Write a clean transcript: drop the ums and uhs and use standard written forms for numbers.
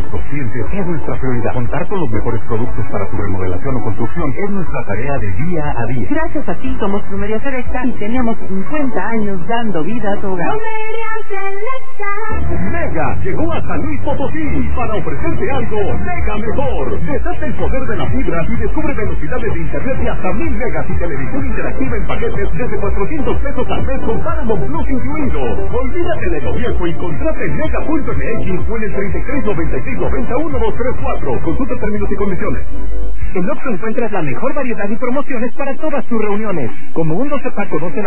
nuestros clientes es nuestra prioridad. Contar con los mejores productos para tu remodelación o construcción es nuestra tarea de día a día. Gracias a ti somos Plomería Selecta y tenemos 50 años dando vida a tu hogar. Mega llegó a San Luis Potosí para ofrecerte algo mega mejor. Desata el poder de la fibra y descubre velocidades de internet de hasta 1000 megas y televisión interactiva en paquetes desde 400 pesos al mes con Paramount Plus incluido. Olvídate de lo viejo y contrata en mega.mx o en el 3396901234. Consulta términos y condiciones. En Oxxo encuentras la mejor variedad y promociones para todas tus reuniones. Como un 12 pack con 12